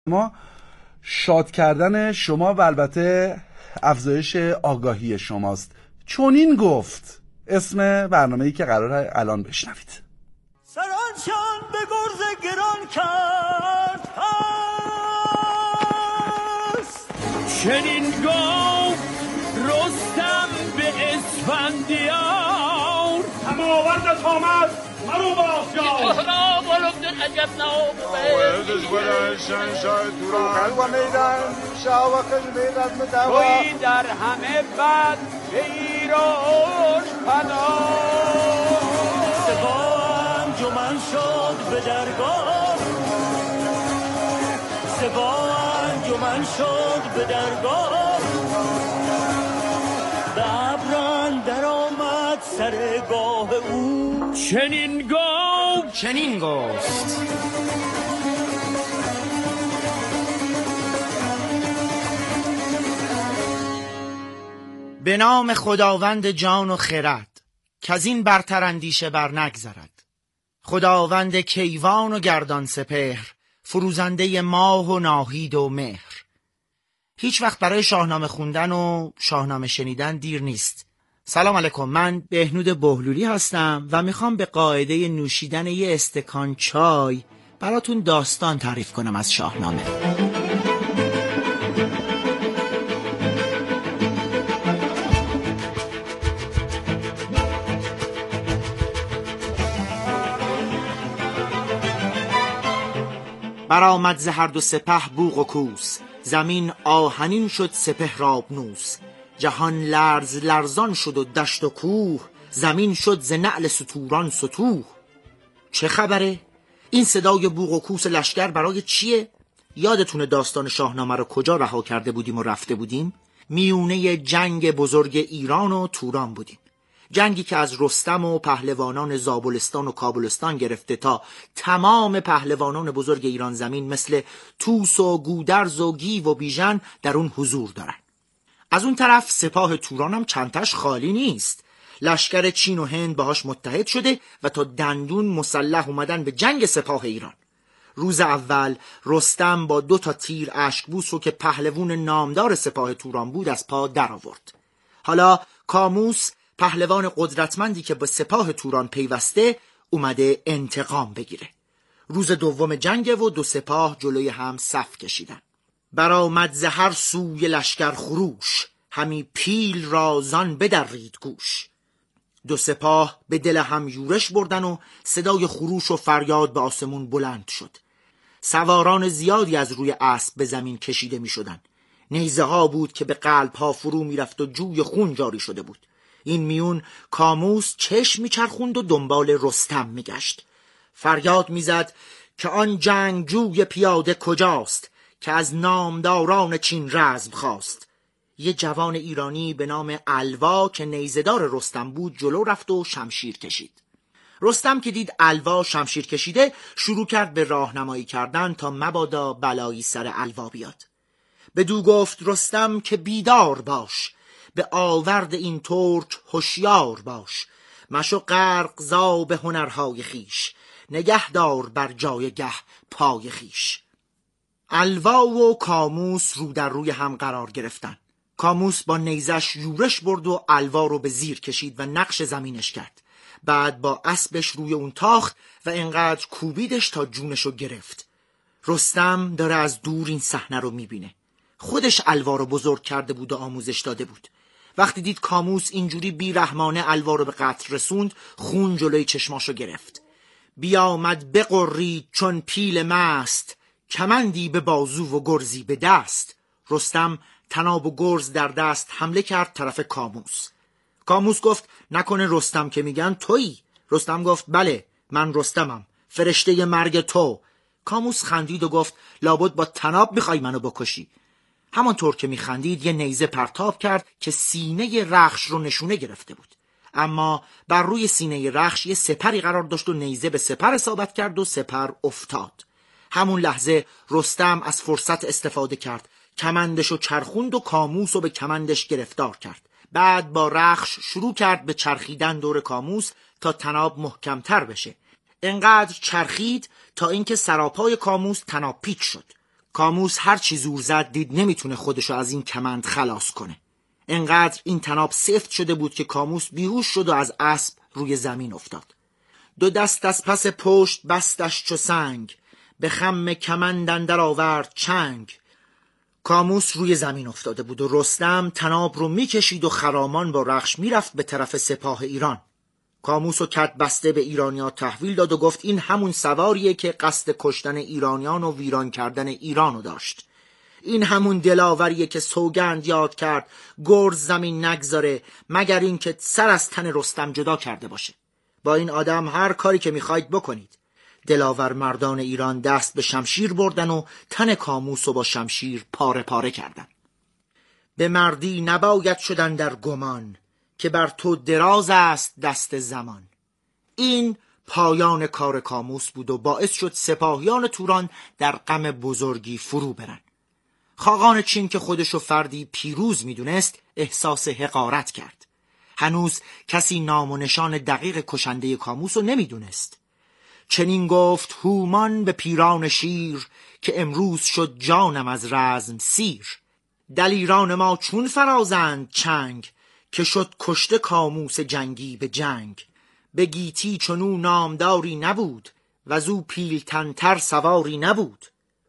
ما شاد کردن شما و البته افزایش آگاهی شماست. چنین گفت اسم برنامه‌ای که قراره الان بشنوید. سرانشان به گرز گران کرد هست، چنین گفت رستم به اسفندیار. هماورد آمد مرو باشیار عجب نام توی در همه بد به ایراش پناه. سپاه انجمن شد به درگاه، سپاه انجمن شد به درگاه. به ابر اندر آمد سرگاه او، چنین گفت چنین گفت به نام خداوند جان و خرد، کزین برتر اندیشه بر نگذرد. خداوند کیوان و گردان سپهر، فروزنده ماه و ناهید و مهر. هیچ وقت برای شاهنامه خوندن و شاهنامه شنیدن دیر نیست. سلام علیکم، من بهنود بهلولی هستم و میخوام به قاعده نوشیدن یه استکان چای براتون داستان تعریف کنم از شاهنامه. برآمد ز هر دو سپه بوق و کوس، زمین آهنین شد سپهر آبنوس. جهان لرز لرزان شد و دشت و کوه، زمین شد ز نعل ستوران ستوه. چه خبره؟ این صدای بوق و کوس لشکر برای چیه؟ یادتونه داستان شاهنامه رو کجا رها کرده بودیم و رفته بودیم؟ میونه جنگ بزرگ ایران و توران بودیم. جنگی که از رستم و پهلوانان زابلستان و کابلستان گرفته تا تمام پهلوانان بزرگ ایران زمین مثل توس و گودرز و گیو و بیژن در اون حضور دارن. از اون طرف سپاه توران هم چندتاش خالی نیست. لشکر چین و هند باهاش متحد شده و تا دندون مسلح اومدن به جنگ سپاه ایران. روز اول رستم با 2 تیر اشکبوس رو که پهلوان نامدار سپاه توران بود از پا در آورد. حالا کاموس پهلوان قدرتمندی که به سپاه توران پیوسته اومده انتقام بگیره. روز دوم جنگ و 2 سپاه جلوی هم صف کشیدن. برآمد ز هر سوی لشکر خروش، همی پیل رازان بدرید گوش. 2 سپاه به دل هم یورش بردن و صدای خروش و فریاد به آسمون بلند شد. سواران زیادی از روی اسب به زمین کشیده می شدن. نیزه ها بود که به قلب ها فرو می رفت و جوی خون جاری شده بود. این میون کاموس چشم می چرخوند و دنبال رستم می گشت. فریاد می زد که آن جنگجوی پیاده کجاست، که از نامداران چین رزم خواست. یه جوان ایرانی به نام الوا که نیزه‌دار رستم بود جلو رفت و شمشیر کشید. رستم که دید الوا شمشیر کشیده شروع کرد به راهنمایی کردن تا مبادا بلایی سر الوا بیاد. بدو گفت رستم که بیدار باش، به آورد این ترک هوشیار باش. مشو غرق زاب هنرهای خیش، نگهدار بر جایگه پای خیش. الوا و کاموس رو در روی هم قرار گرفتن. کاموس با نیزش یورش برد و الوا رو به زیر کشید و نقش زمینش کرد. بعد با اسبش روی اون تاخت و انقدر کوبیدش تا جونشو گرفت. رستم داره از دور این صحنه رو میبینه. خودش الوا رو بزرگ کرده بود و آموزش داده بود. وقتی دید کاموس اینجوری بیرحمانه الوا رو به قتل رسوند، خون جلوی چشماشو گرفت. بیامد بقرید چون پیل مست، کمندی به بازو و گرزی به دست. رستم تناب و گرز در دست حمله کرد طرف کاموس. کاموس گفت نکنه رستم که میگن تویی؟ رستم گفت بله، من رستمم، فرشته مرگ تو. کاموس خندید و گفت لابد با تناب میخوای منو بکشی. همانطور که میخندید یه نیزه پرتاب کرد که سینه رخش رو نشونه گرفته بود. اما بر روی سینه رخش یه سپری قرار داشت و نیزه به سپر اصابت کرد و سپر افتاد. همون لحظه رستم از فرصت استفاده کرد، کمندشو چرخوند و کاموس رو به کمندش گرفتار کرد. بعد با رخش شروع کرد به چرخیدن دور کاموس تا تناب محکمتر بشه. انقدر چرخید تا اینکه سراپای کاموس تناب پیچ شد. کاموس هر چی زور زد دید نمیتونه خودشو از این کمند خلاص کنه. انقدر این تناب سفت شده بود که کاموس بیهوش شد و از اسب روی زمین افتاد. 2 دست از پس پشت بستش چو سنگ، به خم کمند اندر آورد چنگ. کاموس روی زمین افتاده بود و رستم تناب رو میکشید و خرامان با رخش میرفت به طرف سپاه ایران. کاموس و کد بسته به ایرانیا تحویل داد و گفت این همون سواریه که قصد کشتن ایرانیان و ویران کردن ایرانو داشت. این همون دلاوریه که سوگند یاد کرد گرز زمین نگذاره مگر این که سر از تن رستم جدا کرده باشه. با این آدم هر کاری که میخواید بکنید. دلاور مردان ایران دست به شمشیر بردن و تن کاموس رو با شمشیر پاره پاره کردن. به مردی نباید شدن در گمان، که بر تو دراز است دست زمان. این پایان کار کاموس بود و باعث شد سپاهیان توران در غم بزرگی فرو برن. خاقان چین که خودشو فردی پیروز میدونست احساس حقارت کرد. هنوز کسی نام و نشان دقیق کشنده کاموس رو نمیدونست. چنین گفت هومان به پیران شیر، که امروز شد جانم از رزم سیر. دلیران ما چون فرازند چنگ، که شد کشته کاموس جنگی به جنگ. به گیتی چنو نامداری نبود، وزو پیلتنتر سواری نبود.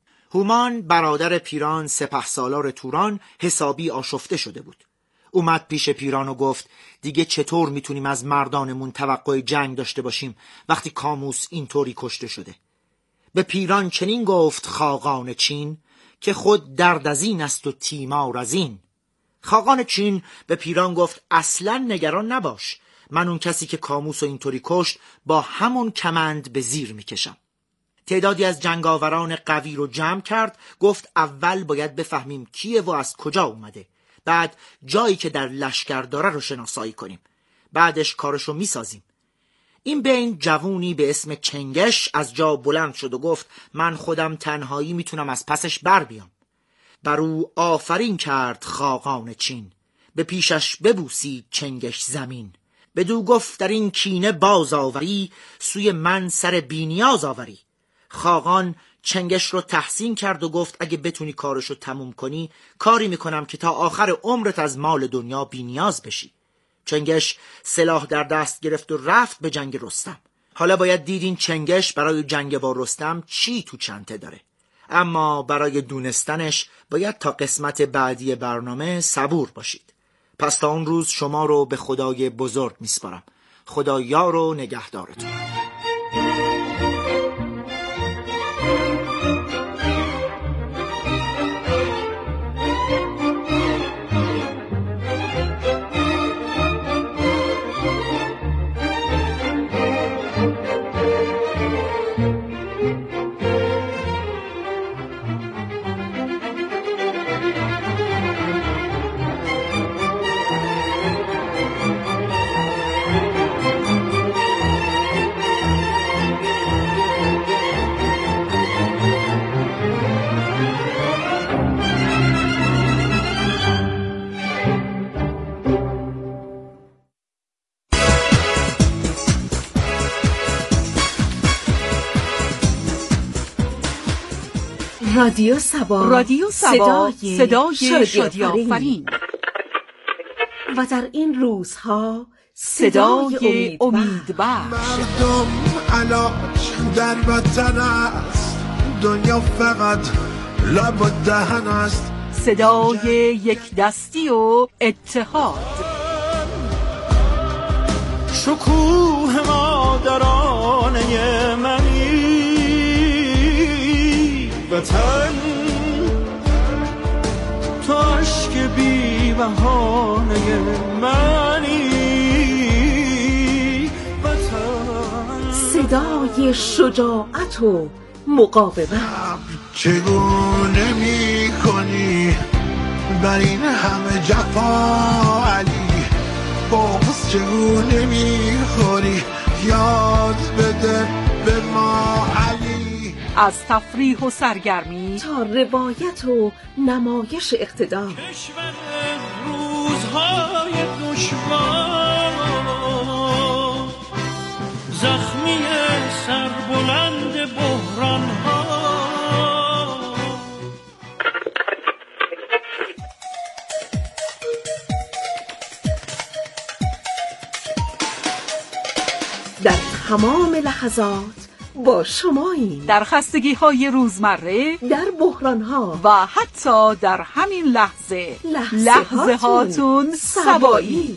هومان برادر پیران سپهسالار توران حسابی آشفته شده بود. اومد پیش پیران و گفت دیگه چطور میتونیم از مردانمون توقع جنگ داشته باشیم وقتی کاموس اینطوری کشته شده. به پیران چنین گفت خاقان چین، که خود درد از این است و تیمار از این. خاقان چین به پیران گفت اصلا نگران نباش، من اون کسی که کاموس رو اینطوری کشت با همون کمند به زیر میکشم. تعدادی از جنگاوران قوی رو جمع کرد، گفت اول باید بفهمیم کیه و از کجا اومده، بعد جایی که در لشکر داره رو شناسایی کنیم، بعدش کارشو میسازیم. این بین جوونی به اسم چنگش از جا بلند شد و گفت من خودم تنهایی میتونم از پسش بر بیام. بر او آفرین کرد خاقان چین، به پیشش ببوسید چنگش زمین. بدو گفت در این کینه باز آوری، سوی من سر بینیاز آوری. خاقان چنگش رو تحسین کرد و گفت اگه بتونی کارشو تموم کنی کاری میکنم که تا آخر عمرت از مال دنیا بینیاز بشی. چنگش سلاح در دست گرفت و رفت به جنگ رستم. حالا باید دیدین چنگش برای جنگ با رستم چی تو چنته داره، اما برای دونستنش باید تا قسمت بعدی برنامه صبور باشید. پس تا اون روز شما رو به خدای بزرگ میسپارم. خدا یار و نگهدارتون. رادیو سبا صدای شادی آفرین و در این روزها صدای امیدبخش. مردم علاج در وطن است، دنیا فقط لب و دهن است. صدای یک دستی و اتحاد. شکوه مادرانه منی وطن، تو عشق بی بهانه منی وطن. صدای شجاعت و مقاومت. چگونه می کنی بر این همه جفا علی، بغض چگونه می خوری یاد بده به ما علی. از تفریح و سرگرمی تا روایت و نمایش اقتدار. کشور روزهای دشوار، زخمی سربلند بحران ها. تمام لحظات با شماییم، در خستگی‌های روزمره، در بحران‌ها و حتی در همین لحظه هاتون سبایی.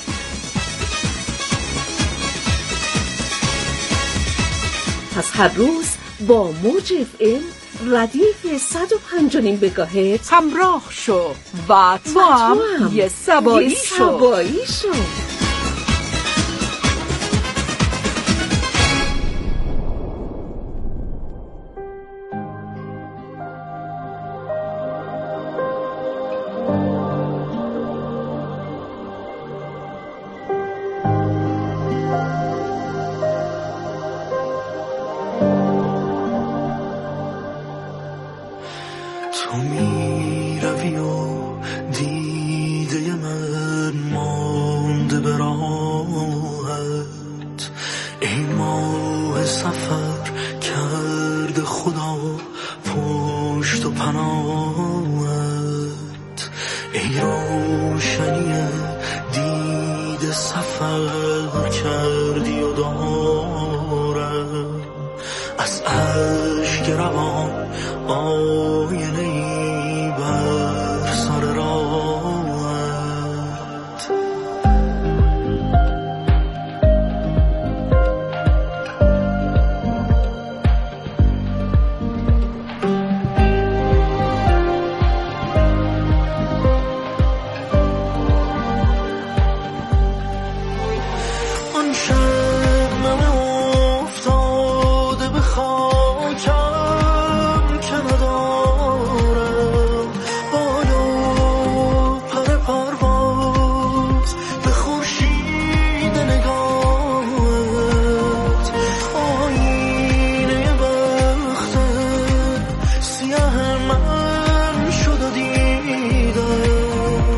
پس هر روز با موج FM ردیف 105.5 مگاهرتز همراه شو و تو هم یه سبایی شو. تو می روی و دیده من مانده به راهت، ای ماه سفر کرده خدا پشت و پناهت، ای روشنی دیده سفر کردی و دارم از اشک روان آینه‌ای بر سر راهت. آن شبنم افتاده به خاکم که ندارم بالا پر پرواز به خورشید نگاهت، آینه وقت سیاه من شد و دیدم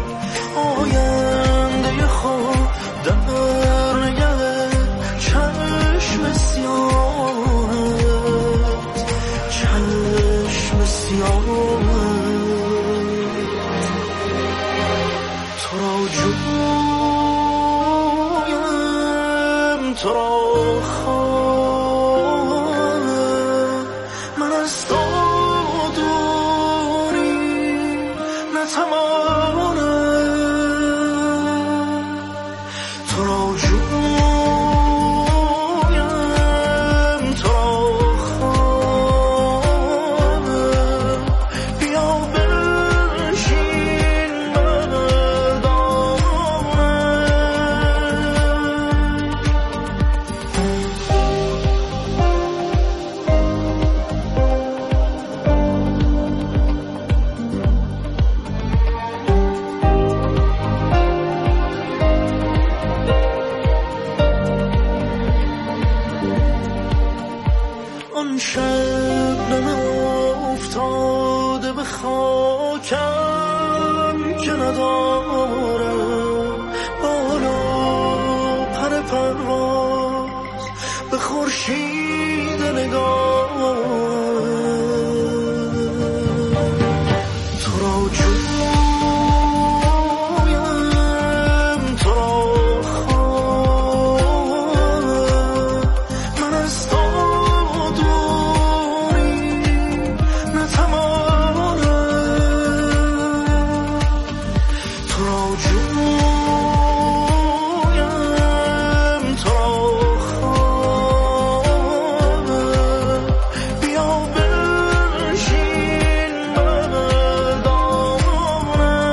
آینده خود در نگه چشم سیاهت، چشم سیاهت. تو را جویم، تو را خواهم، من از تو دوری نتوانم. تو را جویم، تو را خواهم، بیا بنشین بر دامنم. آن شبنم افتاده به خاکم که ندارم بالا پر پرواز به خورشید نگاهت. تو را جویم، تو را خواهم، من از تو دوری نتوانم. تو را جویم، تو را خواهم، بیا بنشین بر دامنم.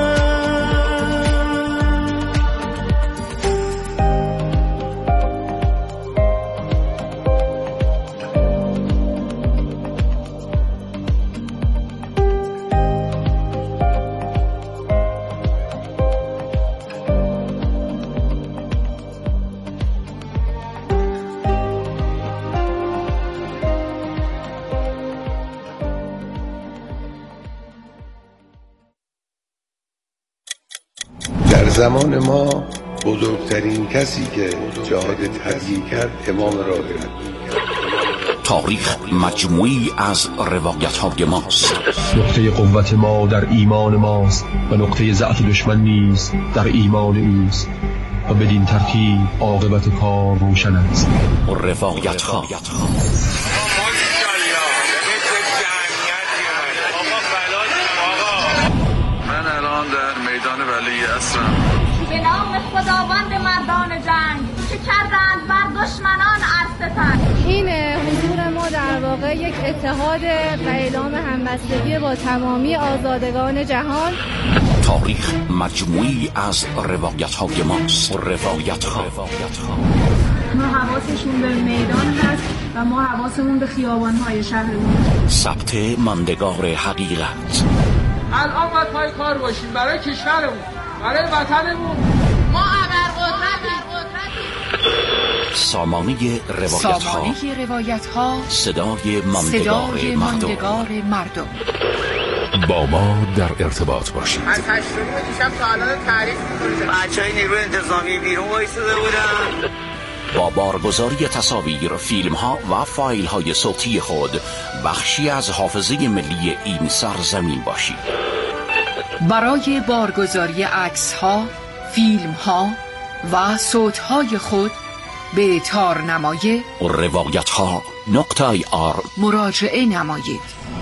در زمان ما بزرگترین کسی که جهاد تبیین کرد امام راهب. تاریخ مجموعی از روایت‌های ماست. نقطه قوت ما در ایمان ماست و نقطه ضعف دشمن نیز در ایمان اوست. و بدین ترتیب عاقبت کار روشن است. روایت ها من الان در میدان ولی عصرم. به نام خداوند مردان جنگ که کردند بر دشمنان ارستن. این حضور ما در واقع یک اتحاد و اعلام همبستگی با تمامی آزادگان جهان. تاریخ مجموعی از روایت های ماست. روایت ها ما حواسشون به میدان هست و ما حواسمون به خیابان های شهرمون. ثبت ماندگار حقیقت. الان باید پای کار باشیم برای کشورمون، برای وطنمون. ما ابرقدرتیم. سامانه روایت ها. صدای ماندگار مردم. با ما در ارتباط باشید. از 8 دیشب تا الان تعریف می‌کنید. بچهای نیروی انتظامی بیرون وایساده بودن. با بارگذاری تصاویر، فیلم ها و فایل های صوتی خود بخشی از حافظه ملی این سرزمین باشید. برای بارگذاری عکس ها، فیلم ها و صوت های خود به تارنمای روایت ها .ir مراجعه نمایید.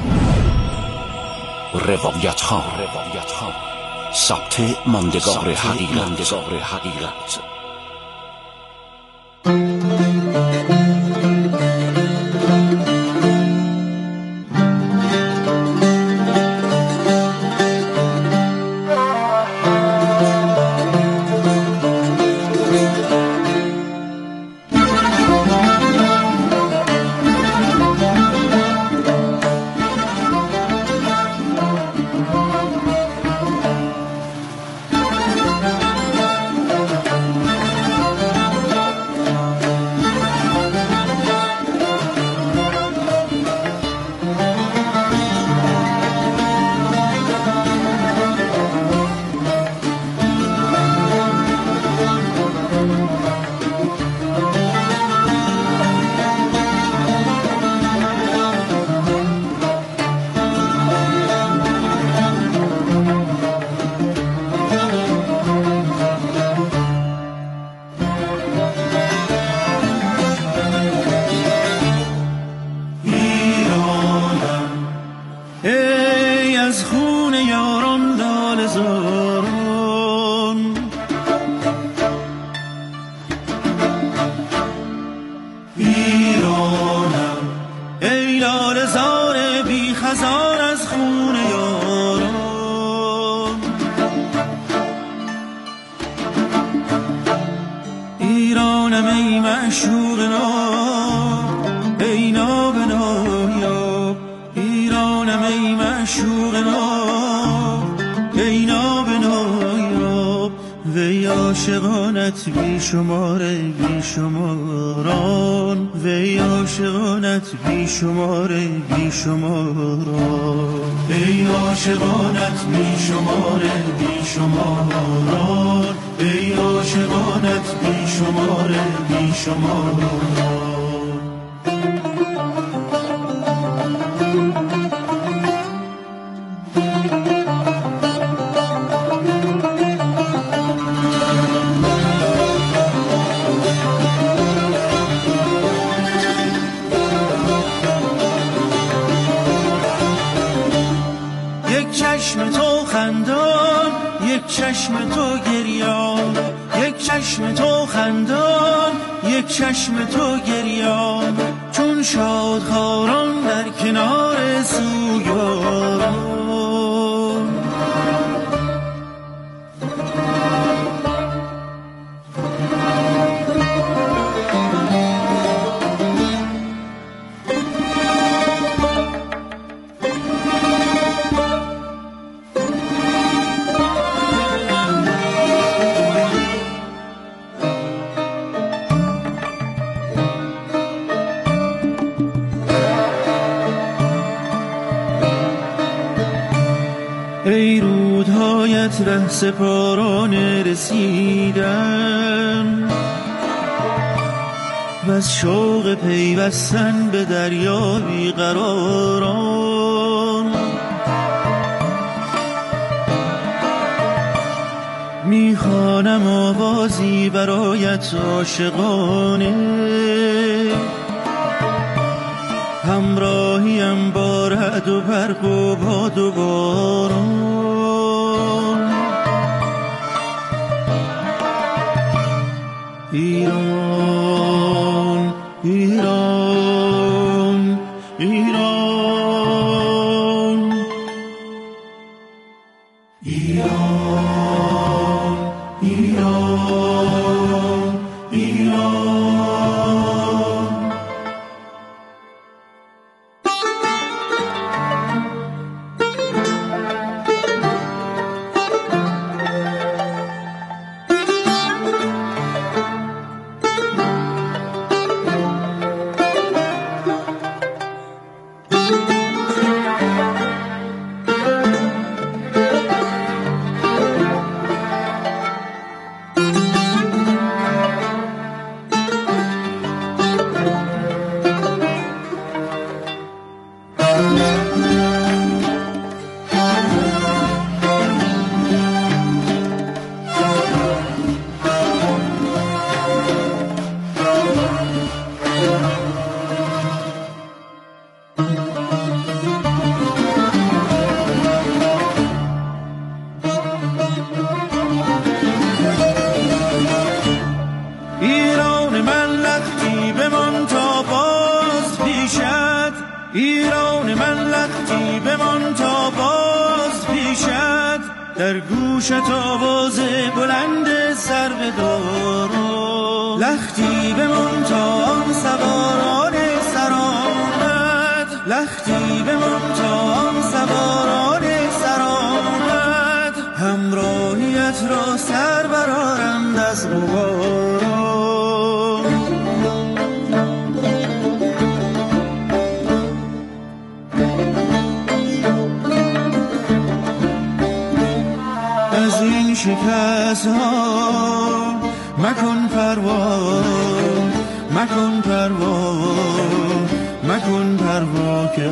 روایت ها ثبت ماندگار حقیقت. عاشقانت بی شماره بی شماران وی عاشقانت بی شماره بی شماران ای عاشقانت بی شماره بی شماران ای عاشقانت بی شماره بی شماران. چشم تو گریان یک چشم تو خندان یک چشم تو گریان چون شادخواران در کنار سوگواران ای رودهایت ره سپاران رسیدن و از شوق پیوستن به دریا بیقراران میخوانم میزنم آوازی برایت عاشقانه، همراهیم با رعد و برق و باد و باران. ایران ایران ایران ایران ایران ایران. ایران من لختی بمان تا باز پیشت، ایران من لختی بمان تا باز پیشت، در گوشت آواز بلند سرو دارو، لختی بمان تا آن سواران سرآمد، لختی بمان تا آن سواران سرآمد، همراهیت را سر برآرند از غبار. از این شکست ها مکن پروا، مکن پروا، مکن پروا که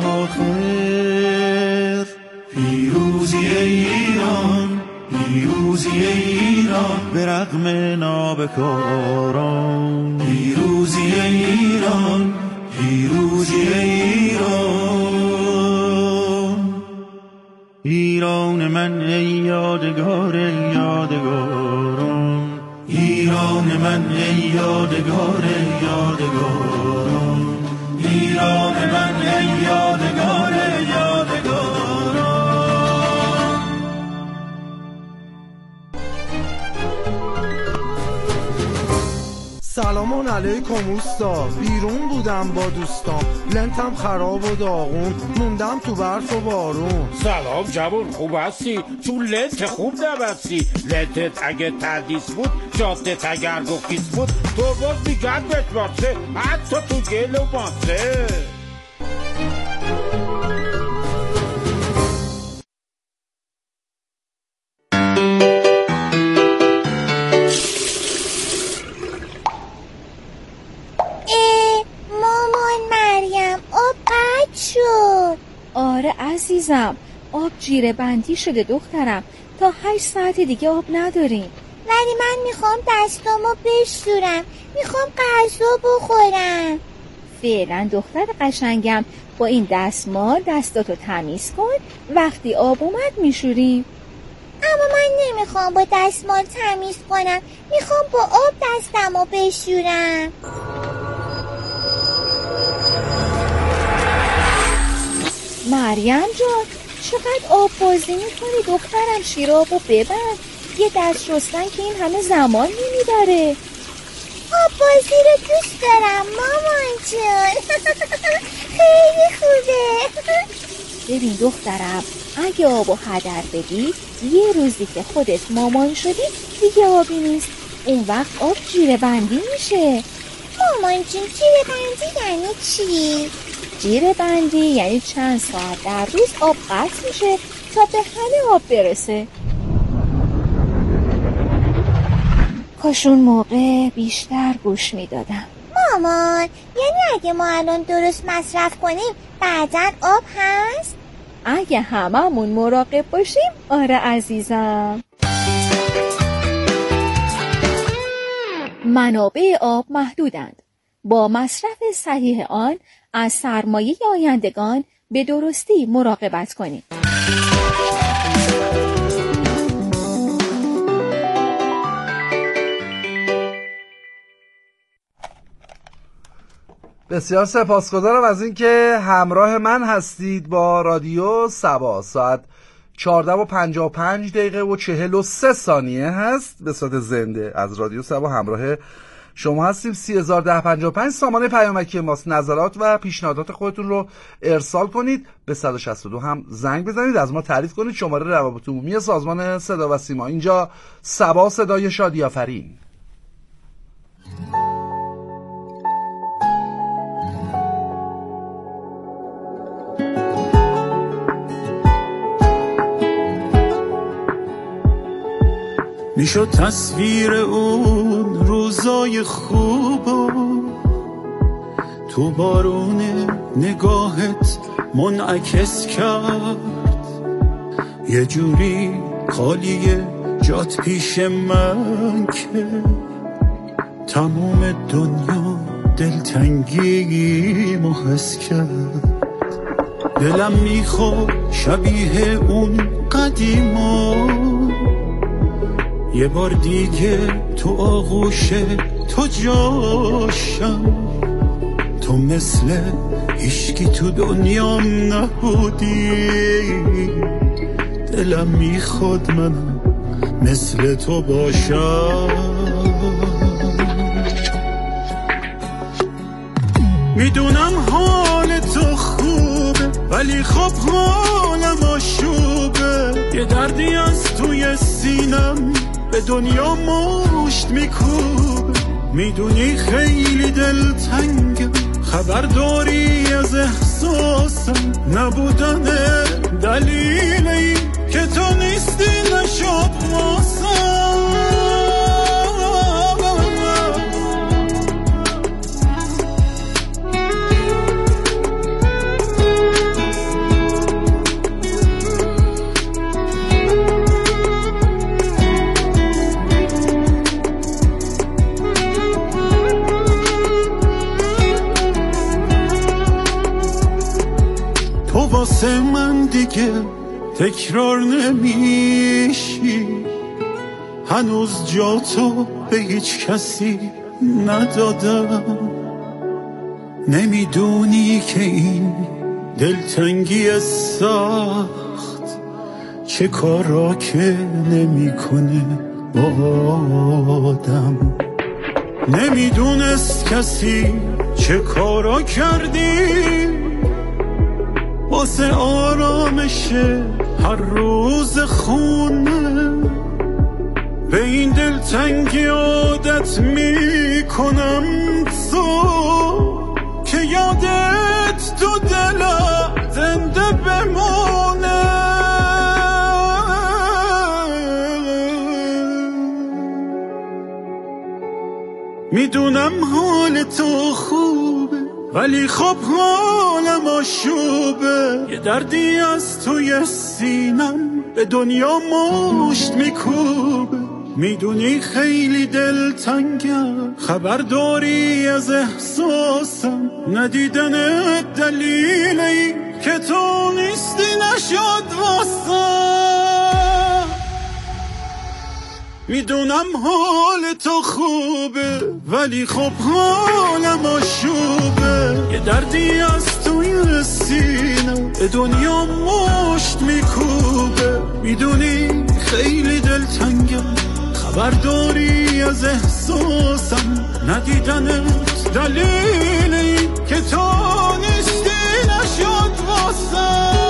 آخر پیروزی ایران، پیروزی ایران به رغم نابکاران، پیروزی ایران، پیروزی ایران. ایران من ای یادگار یادگاران، ایران من ای یادگار یادگاران، ایران من ای یادگار یادگاران. سلامان علیکم اوستا، بیرون بودم با دوستام، لنتم خراب و داغون، موندم تو برف و بارون. سلام جوان، خوب هستی؟ تو لنت خوب نبستی؟ لنتت اگه تردیس بود، جادت اگر گفیس بود، تو باز میگن بتبارسه، حتی تو گل و ماسه. آره عزیزم، آب جیره بندی شده دخترم، تا 8 ساعت دیگه آب نداریم. ولی من میخوام دستامو بشورم، میخوام غذا بخورم. فعلا دختر قشنگم، با این دستمال دستاتو تمیز کن، وقتی آب اومد میشوریم. اما من نمیخوام با دستمال تمیز کنم، میخوام با آب دستمو بشورم. مریم جان، چقدر آب بازی میکنی دخترم؟ شیرابو ببند، یه دست شستن که این همه زمان نمیبره. آب بازی رو دوست دارم مامان جان. خیلی خوبه. ببین دخترم، اگه آبو هدر بدی، یه روزی که خودت مامان شدی دیگه آبی نیست، اون وقت آب جیره بندی میشه. مامان جون جیره بندی یعنی چی؟ جیره بندی یعنی چند ساعت در روز آب قطع میشه تا به همه آب برسه. کاش اون موقع بیشتر گوش میدادم. مامان، یعنی اگه ما الان درست مصرف کنیم بعداً آب هست؟ اگه هممون مراقب باشیم آره عزیزم. منابع آب محدودند. با مصرف صحیح آن از سرمایه آیندگان به درستی مراقبت کنید. بسیار سپاسگزارم از اینکه همراه من هستید با رادیو سبا. ساعت 14:55 و 43 ثانیه هست به صورت زنده از رادیو سبا همراه شما هستیم. 301055 سامانه پیامکی ماست. نظرات و پیشنهادات خودتون رو ارسال کنید. به 162 هم زنگ بزنید، از ما تعریف کنید. شماره روابط عمومی سازمان صدا و سیما. اینجا سبا، صدای شادی آفرین. میشد تصویر اون روزای خوبو تو بارون نگاهت منعکس کرد، یه جوری خالیه جات پیش من که تموم دنیا دلتنگی محس کرد. دلم میخواد شبیه اون قدیما یه بار دیگه تو آغوش تو جاشم. تو مثل هیچکی تو دنیام نبودی، دلم میخواد منم مثل تو باشم. میدونم حال تو خوبه ولی خب حالم آشوبه. یه دردی از توی سینم به دنیا مشت میکوبه. میدونی خیلی دلتنگم، خبر داری از احساسم. نبودن دلیل این که تو نیستی نشد واسم. واسه من دیگه تکرار نمیشی، هنوز جا تو به هیچ کسی ندادم. نمیدونی که این دلتنگی سخت چه کارا که نمیکنه با آدم. نمیدونست کسی چه کارا کردی واسه آرامش هر روز خونه. به این دلتنگی عادت میکنم تو که یادت تو دلم زنده بمونه. میدونم حال تو خوبه ولی خب حالم آشوبه. یه دردی از توی سینم به دنیا مشت میکوبه. میدونی خیلی دلتنگم، خبر داری از احساسم. ندیدن دلیل این که تو نیستی نشد واسم. میدونم حال تو خوبه ولی خب حالم آشوبه. یه دردی از توی سینم به دنیا مشت میکوبه. میدونی خیلی دلتنگم، خبر داری از احساسم. ندیدنت دلیل این که تو نیستی نشد واسم.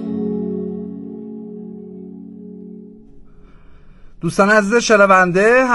دوستان عزیز شنونده،